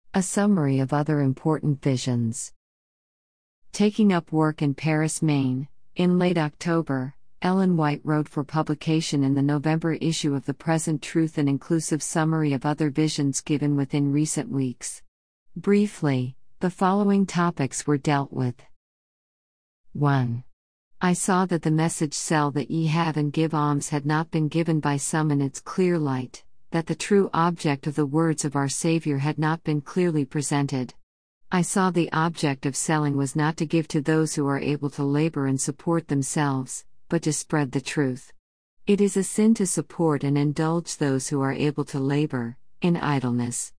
A summary of other important visions. Taking up work in Paris, Maine. In late October, Ellen White wrote for publication in the November issue of The Present Truth an inclusive summary of other visions given within recent weeks. Briefly, the following topics were dealt with. 1. I saw that the message "Sell that ye have and give alms" had not been given by some in its clear light, that the true object of the words of our Savior had not been clearly presented. I saw the object of selling was not to give to those who are able to labor and support themselves, but to spread the truth. It is a sin to support and indulge those who are able to labor, in idleness.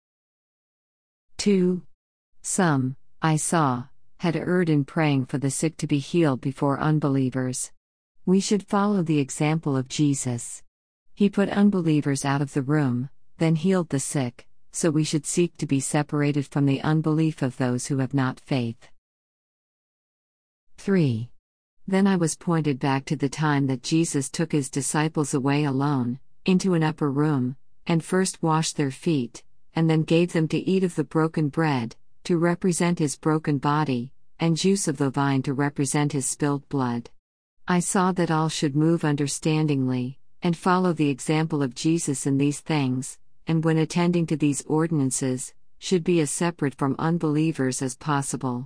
2. Some, I saw, had erred in praying for the sick to be healed before unbelievers. We should follow the example of Jesus. He put unbelievers out of the room, then healed the sick, so we should seek to be separated from the unbelief of those who have not faith. 3. Then I was pointed back to the time that Jesus took his disciples away alone, into an upper room, and first washed their feet, and then gave them to eat of the broken bread, to represent his broken body, and juice of the vine to represent his spilled blood. I saw that all should move understandingly, and follow the example of Jesus in these things, and when attending to these ordinances, should be as separate from unbelievers as possible.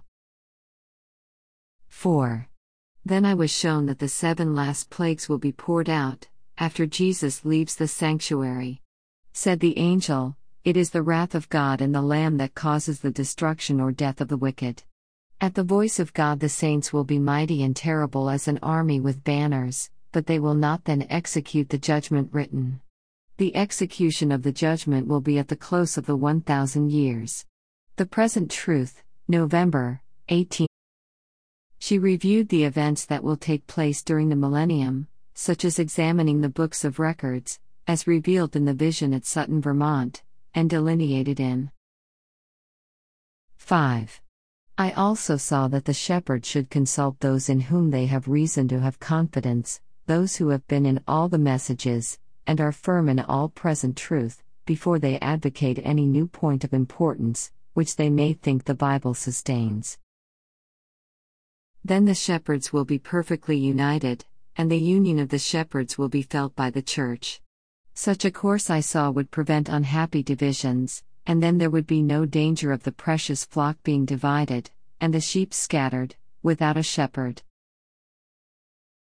4. Then I was shown that the 7 last plagues will be poured out, after Jesus leaves the sanctuary. Said the angel, "It is the wrath of God and the Lamb that causes the destruction or death of the wicked." At the voice of God the saints will be mighty and terrible as an army with banners, but they will not then execute the judgment written. The execution of the judgment will be at the close of the 1,000 years. The Present Truth, November 18. She reviewed the events that will take place during the millennium, such as examining the books of records, as revealed in the vision at Sutton, Vermont, and delineated in 5. I also saw that the shepherd should consult those in whom they have reason to have confidence, those who have been in all the messages, and are firm in all present truth, before they advocate any new point of importance, which they may think the Bible sustains. Then the shepherds will be perfectly united, and the union of the shepherds will be felt by the Church. Such a course I saw would prevent unhappy divisions, and then there would be no danger of the precious flock being divided, and the sheep scattered, without a shepherd.